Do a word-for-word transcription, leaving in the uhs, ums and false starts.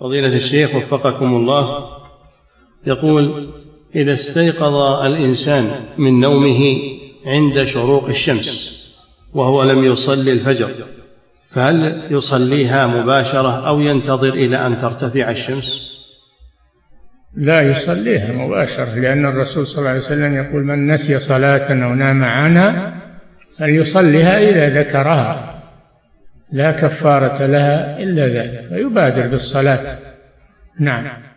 فضيلة الشيخ وفقكم الله، يقول: إذا استيقظ الإنسان من نومه عند شروق الشمس وهو لم يصلي الفجر، فهل يصليها مباشرة أو ينتظر إلى أن ترتفع الشمس؟ لا، يصليها مباشرة، لأن الرسول صلى الله عليه وسلم يقول: من نسي صلاة أو نام عنها فليصليها إذا ذكرها، لا كفارة لها إلا ذلك، فيبادر بالصلاة. نعم.